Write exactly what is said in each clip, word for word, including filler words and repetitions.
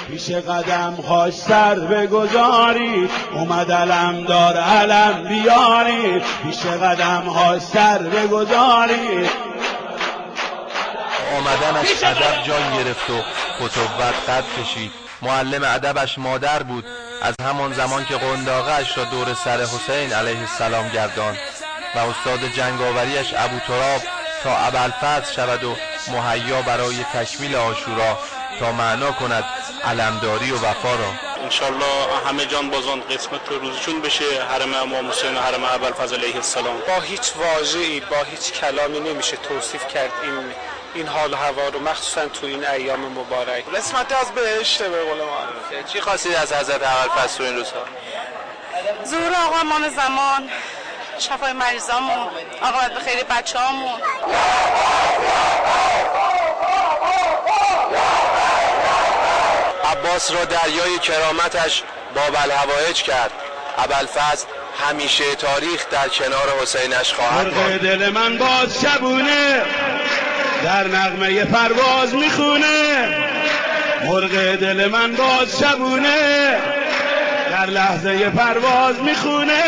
پیش قدم هاش سر بگذاری، اومد علم دار علم بیاری. پیش قدم هاش سر بگذاری، آمدنش ادب جان گرفت و فتوت قد کشید. معلم ادبش مادر بود، از همان زمان که قنداقه اش را دور سر حسین علیه السلام گرداند و استاد جنگاوریش ابو تراب تا ابوالفضل شود و مهیا برای تکمیل عاشورا تا معنا کند علمداری و وفا را. انشالله همه جان بازان قسمت روزشون بشه، حرم امام حسین و حرم ابوالفضل علیه السلام. با هیچ واژه‌ای با هیچ کلامی نمیشه توصیف کرد این این حال و هوا رو، مخصوصا تو این ایام مبارک. قسمت از بهشت به قول معروف. چی خواستید از حضرت ابوالفضل تو این روزها؟ ظهور آقا امام زمان، شفای مریضامون، عاقبت به خیر بچه‌هامون. عباس را دریای کرامتش باب الهوایج کرد. ابوالفضل همیشه تاریخ در کنار حسینش خواهد بود. مرغ دل من باز شبونه در نغمه پرواز میخونه. مرغ دل من باز شبونه در لحظه پرواز میخونه.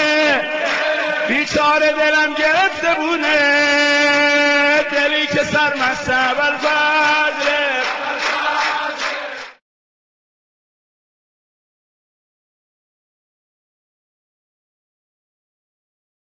بیچاره دلم گرفته بونه، دلی که سرمست ابوالفضل